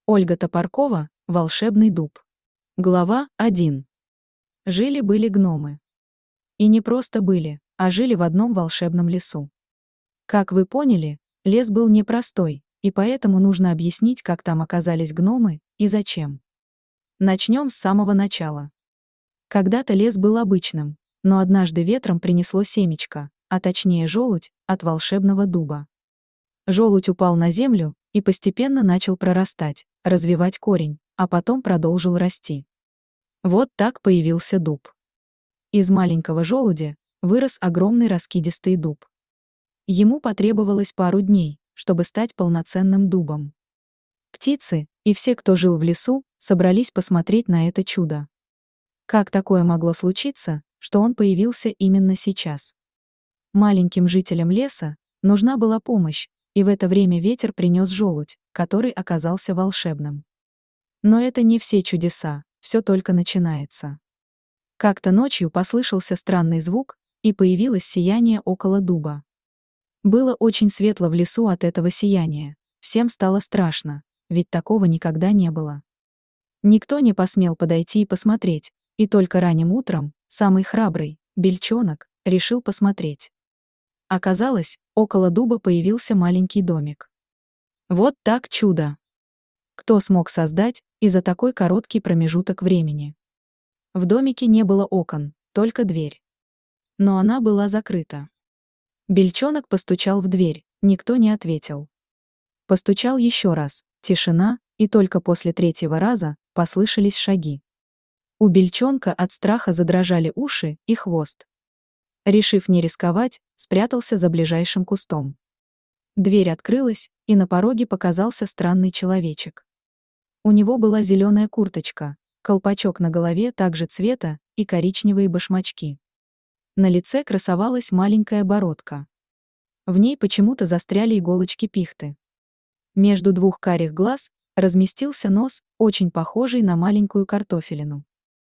Ольга Топоркова, волшебный дуб. Глава 1. Жили-были гномы. И не просто были, а жили в одном волшебном лесу. Как вы поняли, лес был непростой, и поэтому нужно объяснить, как там оказались гномы и зачем. Начнем с самого начала. Когда-то лес был обычным, но однажды ветром принесло семечко, а точнее желудь, от волшебного дуба. Желудь упал на землю и постепенно начал прорастать, развивать корень, а потом продолжил расти. Вот так появился дуб. Из маленького желудя вырос огромный раскидистый дуб. Ему потребовалось пару дней, чтобы стать полноценным дубом. Птицы и все, кто жил в лесу, собрались посмотреть на это чудо. Как такое могло случиться, что он появился именно сейчас? Маленьким жителям леса нужна была помощь, и в это время ветер принес желудь, который оказался волшебным. Но это не все чудеса, все только начинается. Как-то ночью послышался странный звук, и появилось сияние около дуба. Было очень светло в лесу от этого сияния, всем стало страшно, ведь такого никогда не было. Никто не посмел подойти и посмотреть, и только ранним утром самый храбрый, Бельчонок, решил посмотреть. Оказалось, около дуба появился маленький домик. Вот так чудо! Кто смог создать и за такой короткий промежуток времени? В домике не было окон, только дверь. Но она была закрыта. Бельчонок постучал в дверь, никто не ответил. Постучал еще раз, тишина, и только после третьего раза послышались шаги. У Бельчонка от страха задрожали уши и хвост. Решив не рисковать, спрятался за ближайшим кустом. Дверь открылась, и на пороге показался странный человечек. У него была зеленая курточка, колпачок на голове также цвета и коричневые башмачки. На лице красовалась маленькая бородка. В ней почему-то застряли иголочки пихты. Между двух карих глаз разместился нос, очень похожий на маленькую картофелину.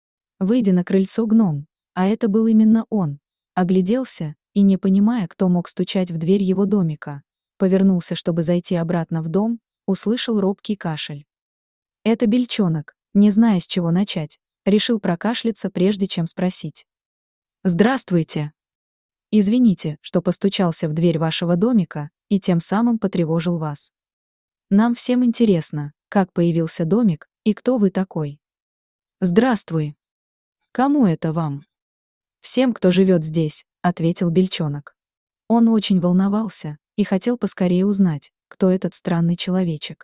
Выйдя на крыльцо гном, а это был именно он, огляделся и, не понимая, кто мог стучать в дверь его домика, повернулся, чтобы зайти обратно в дом, услышал робкий кашель. Это Бельчонок, не зная, с чего начать, решил прокашляться, прежде чем спросить. «Здравствуйте! Извините, что постучался в дверь вашего домика и тем самым потревожил вас. Нам всем интересно, как появился домик и кто вы такой». «Здравствуй! Кому это вам?» «Всем, кто живет здесь», — ответил Бельчонок. Он очень волновался и хотел поскорее узнать, кто этот странный человечек.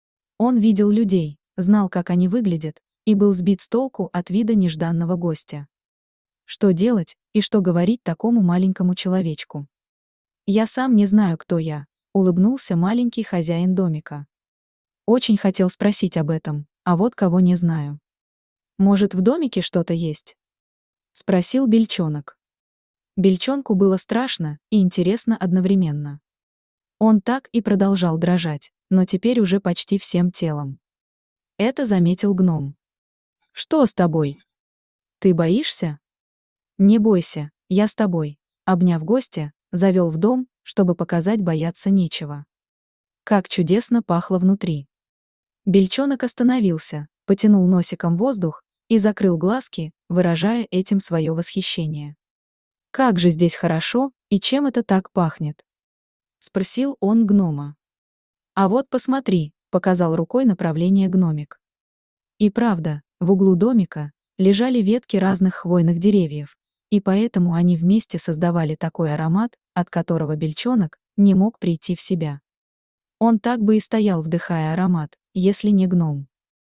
Он видел людей, знал, как они выглядят, и был сбит с толку от вида нежданного гостя. Что делать и что говорить такому маленькому человечку? «Я сам не знаю, кто я», — улыбнулся маленький хозяин домика. Очень хотел спросить об этом, а вот кого не знаю. «Может, в домике что-то есть?» — спросил Бельчонок. Бельчонку было страшно и интересно одновременно. Он так и продолжал дрожать, но теперь уже почти всем телом. Это заметил гном. «Что с тобой? Ты боишься?» «Не бойся, я с тобой», — обняв гостя, завел в дом, чтобы показать, бояться нечего. Как чудесно пахло внутри. Бельчонок остановился, потянул носиком воздух и закрыл глазки, выражая этим свое восхищение. «Как же здесь хорошо, и чем это так пахнет?» — спросил он гнома. «А вот посмотри», — показал рукой направление гномик. И правда, в углу домика лежали ветки разных хвойных деревьев, и поэтому они вместе создавали такой аромат, от которого Бельчонок не мог прийти в себя. Он так бы и стоял, вдыхая аромат, если не гном.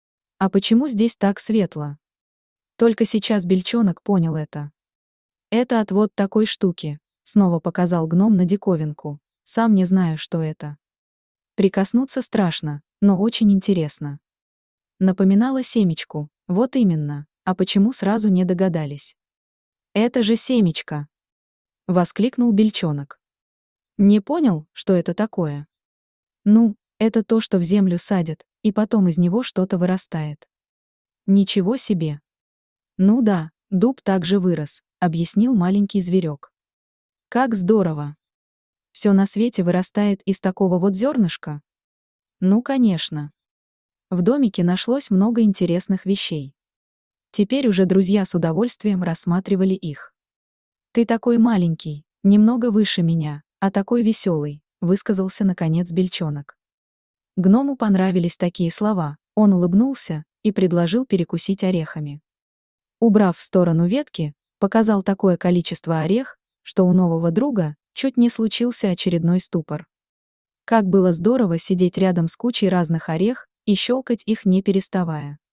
А почему здесь так светло? Только сейчас Бельчонок понял это. «Это от вот такой штуки», — снова показал гном на диковинку. «Сам не знаю, что это. Прикоснуться страшно, но очень интересно». Напоминало семечку, вот именно, а почему сразу не догадались? «Это же семечко!» — воскликнул Бельчонок. «Не понял, что это такое?» «Ну, это то, что в землю садят, и потом из него что-то вырастает». «Ничего себе!» «Ну да, дуб также вырос», — объяснил маленький зверек. «Как здорово! Все на свете вырастает из такого вот зернышка?» «Ну, конечно. В домике нашлось много интересных вещей. Теперь уже друзья с удовольствием рассматривали их. «Ты такой маленький, немного выше меня, а такой веселый», высказался наконец бельчонок. Гному понравились такие слова, он улыбнулся и предложил перекусить орехами. Убрав в сторону ветки, показал такое количество орех, что у нового друга чуть не случился очередной ступор. Как было здорово сидеть рядом с кучей разных орех и щелкать их не переставая.